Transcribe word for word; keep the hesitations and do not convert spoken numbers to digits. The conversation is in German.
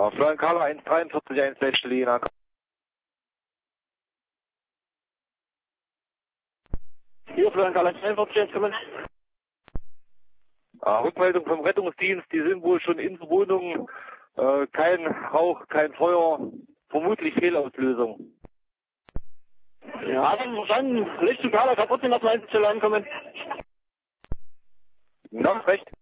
Ja, Florian Carlo eins drei vier eins letzte Linie. Hier, Florian Carlo eins drei vier eins, kommen. Ja, Rückmeldung vom Rettungsdienst, die sind wohl schon in der Wohnung. Äh, kein Rauch, kein Feuer, vermutlich Fehlauslösung. Ja, dann verstanden. Licht zu Carlo kaputt, lassen wir eins zu ankommen. Ja, recht.